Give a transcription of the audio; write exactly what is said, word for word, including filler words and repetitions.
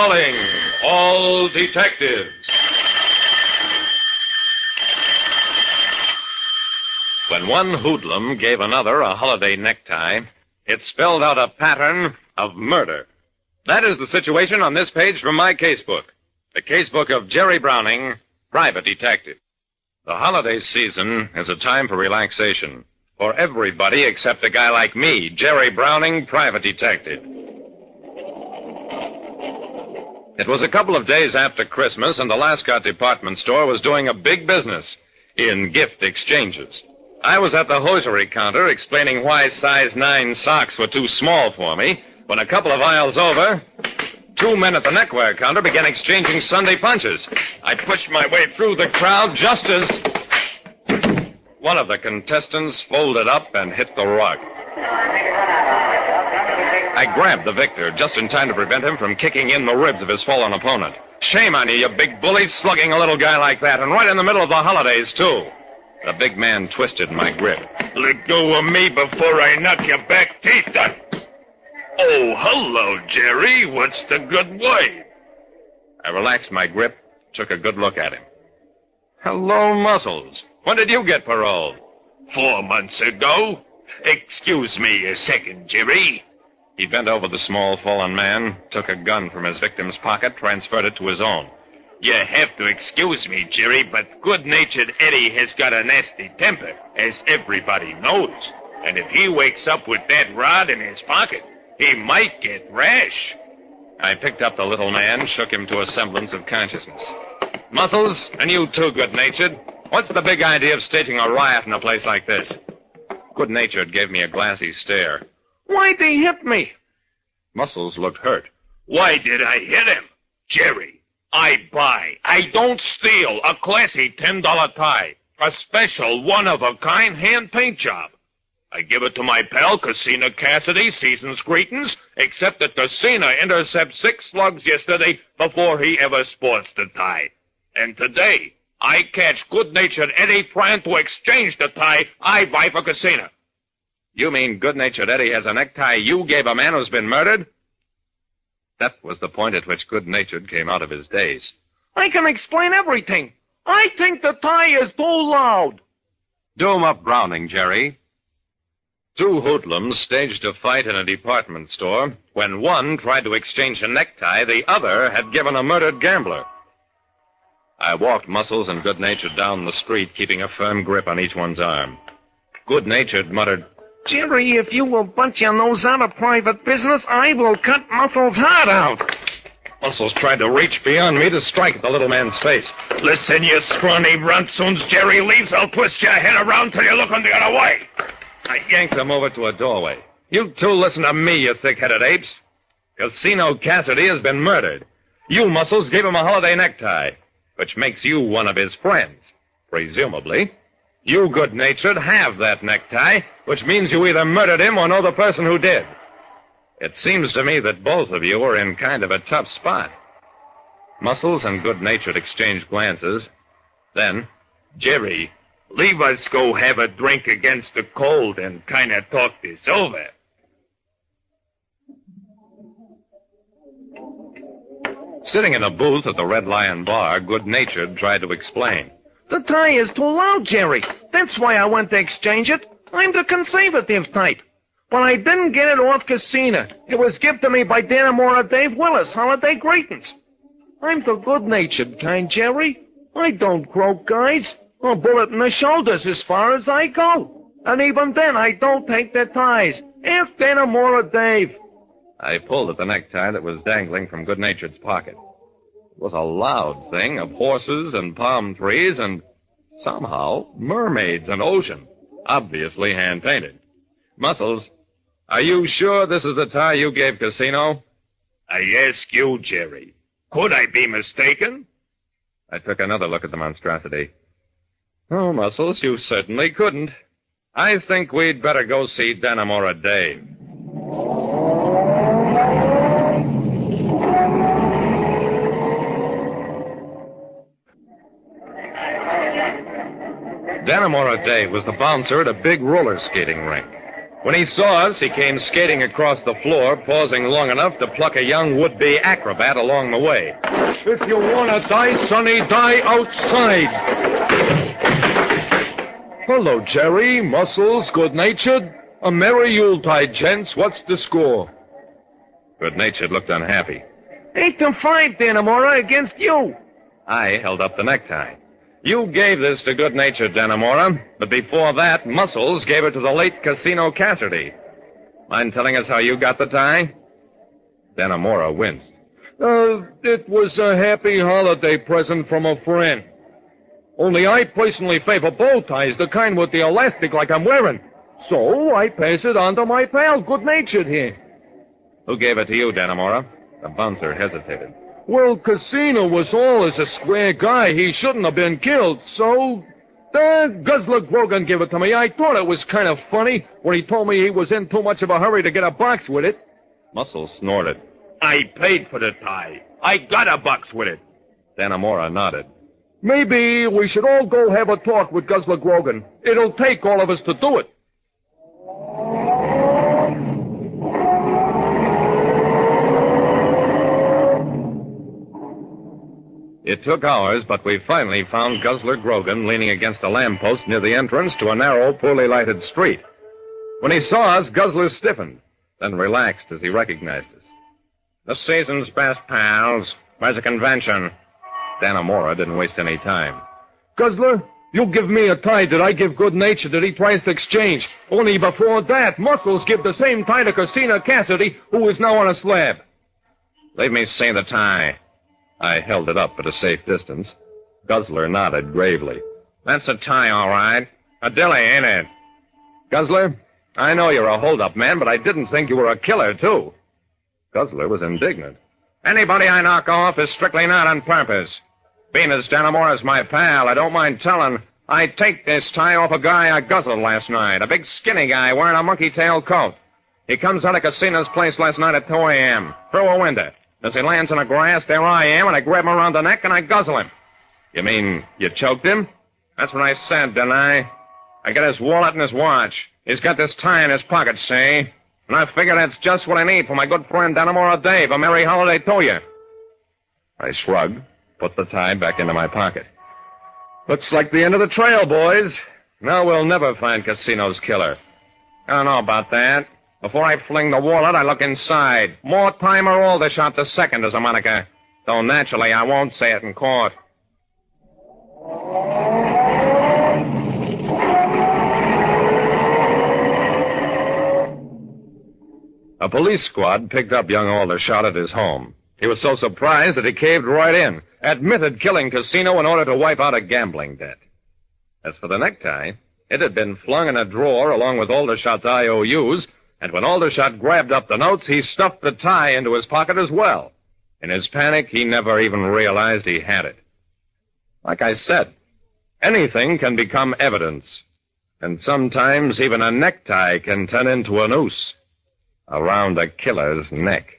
calling all detectives. When one hoodlum gave another a holiday necktie, it spelled out a pattern of murder. That is the situation on this page from my casebook. The casebook of Jerry Browning, private detective. The holiday season is a time for relaxation. For everybody except a guy like me, Jerry Browning, private detective. It was a couple of days after Christmas, and the Lascott department store was doing a big business in gift exchanges. I was at the hosiery counter explaining why size nine socks were too small for me, when a couple of aisles over, two men at the neckwear counter began exchanging Sunday punches. I pushed my way through the crowd just as one of the contestants folded up and hit the rug. I grabbed the victor just in time to prevent him from kicking in the ribs of his fallen opponent. Shame on you, you big bully, slugging a little guy like that, and right in the middle of the holidays, too. The big man twisted my grip. Let go of me before I knock your back teeth out. Oh, hello, Jerry. What's the good way? I relaxed my grip, took a good look at him. Hello, Muscles. When did you get paroled? Four months ago. Excuse me a second, Jerry. He bent over the small, fallen man, took a gun from his victim's pocket, transferred it to his own. You have to excuse me, Jerry, but good-natured Eddie has got a nasty temper, as everybody knows. And if he wakes up with that rod in his pocket, he might get rash. I picked up the little man, shook him to a semblance of consciousness. Muscles, and you too, good-natured. What's the big idea of staging a riot in a place like this? Good-natured gave me a glassy stare. Why'd they hit me? Muscles looked hurt. Why did I hit him? Jerry, I buy, I don't steal a classy ten dollar tie. A special, one-of-a-kind hand paint job. I give it to my pal, Casina Cassidy, season's greetings, except that Casina intercepted six slugs yesterday before he ever sports the tie. And today, I catch good-natured Eddie trying to exchange the tie I buy for Casina. You mean good-natured Eddie has a necktie you gave a man who's been murdered? That was the point at which good-natured came out of his daze. I can explain everything. I think the tie is too loud. Doom up Browning, Jerry. Two hoodlums staged a fight in a department store. When one tried to exchange a necktie, the other had given a murdered gambler. I walked Muscles and good-natured down the street, keeping a firm grip on each one's arm. Good-natured muttered, Jerry, if you will butt your nose out of private business, I will cut Muscles' heart out. Muscles tried to reach beyond me to strike at the little man's face. Listen, you scrawny runt, soon's Jerry leaves, I'll twist your head around till you're looking the other way. I yanked him over to a doorway. You two listen to me, you thick-headed apes. Casino Cassidy has been murdered. You, Muscles, gave him a holiday necktie, which makes you one of his friends, presumably. You, good-natured, have that necktie, which means you either murdered him or know the person who did. It seems to me that both of you are in kind of a tough spot. Muscles and good-natured exchanged glances. Then, Jerry, leave us go have a drink against the cold and kind of talk this over. Sitting in a booth at the Red Lion Bar, good-natured tried to explain. The tie is too loud, Jerry. That's why I went to exchange it. I'm the conservative type. But I didn't get it off Casina. It was given to me by Dannemora Dave Willis, holiday greetings. I'm the good-natured kind, Jerry. I don't croak guys. A bullet in the shoulders as far as I go. And even then, I don't take their ties. Ask Dannemora Dave. I pulled at the necktie that was dangling from good-natured's pocket. It was a loud thing of horses and palm trees and, somehow, mermaids and ocean, obviously hand-painted. Muscles, are you sure this is the tie you gave Casino? I ask you, Jerry. Could I be mistaken? I took another look at the monstrosity. Oh, Muscles, you certainly couldn't. I think we'd better go see Dannemora Dave. Dannemora Dave was the bouncer at a big roller skating rink. When he saw us, he came skating across the floor, pausing long enough to pluck a young would-be acrobat along the way. If you want to die, Sonny, die outside. Hello, Jerry. Muscles, good-natured. A merry Yuletide, gents. What's the score? Good-natured looked unhappy. Eight to five, Danamora, against you. I held up the necktie. You gave this to good-natured Danamora, but before that, Muscles gave it to the late Casino Cassidy. Mind telling us how you got the tie? Danamora winced. Uh, it was a happy holiday present from a friend. Only I personally favor bow ties, the kind with the elastic like I'm wearing. So I pass it on to my pal, good-natured here. Who gave it to you, Danamora? The bouncer hesitated. Well, Casino was always a square guy. He shouldn't have been killed, so... Uh, Guzzler Grogan gave it to me. I thought it was kind of funny when he told me he was in too much of a hurry to get a box with it. Muscles snorted. I paid for the tie. I got a box with it. Danamora nodded. Maybe we should all go have a talk with Guzzler Grogan. It'll take all of us to do it. It took hours, but we finally found Guzzler Grogan leaning against a lamppost near the entrance to a narrow, poorly lighted street. When he saw us, Guzzler stiffened, then relaxed as he recognized us. The season's best, pals. Where's the convention? Danamora didn't waste any time. Guzzler, you give me a tie that I give good-natured that he tries to exchange. Only before that, Muscles give the same tie to Casino Cassidy, who is now on a slab. Leave me see the tie. I held it up at a safe distance. Guzzler nodded gravely. That's a tie, all right. A dilly, ain't it? Guzzler, I know you're a hold-up man, but I didn't think you were a killer, too. Guzzler was indignant. Anybody I knock off is strictly not on purpose. Being as Danamora's my pal, I don't mind telling, I take this tie off a guy I guzzled last night, a big skinny guy wearing a monkey-tail coat. He comes out of Casino's place last night at two a.m., through a window. As he lands in the grass, there I am, and I grab him around the neck and I guzzle him. You mean you choked him? That's what I said, didn't I? I got his wallet and his watch. He's got this tie in his pocket, see? And I figure that's just what I need for my good friend Danamora Dave. A merry holiday to you. I shrugged, put the tie back into my pocket. Looks like the end of the trail, boys. Now we'll never find Casino's killer. I don't know about that. Before I fling the wallet, I look inside. More time or Aldershot the second as a moniker. Though naturally I won't say it in court. A police squad picked up young Aldershot at his home. He was so surprised that he caved right in, admitted killing Casino in order to wipe out a gambling debt. As for the necktie, it had been flung in a drawer along with Aldershot's I O Us, and when Aldershot grabbed up the notes, he stuffed the tie into his pocket as well. In his panic, he never even realized he had it. Like I said, anything can become evidence, and sometimes even a necktie can turn into a noose around a killer's neck.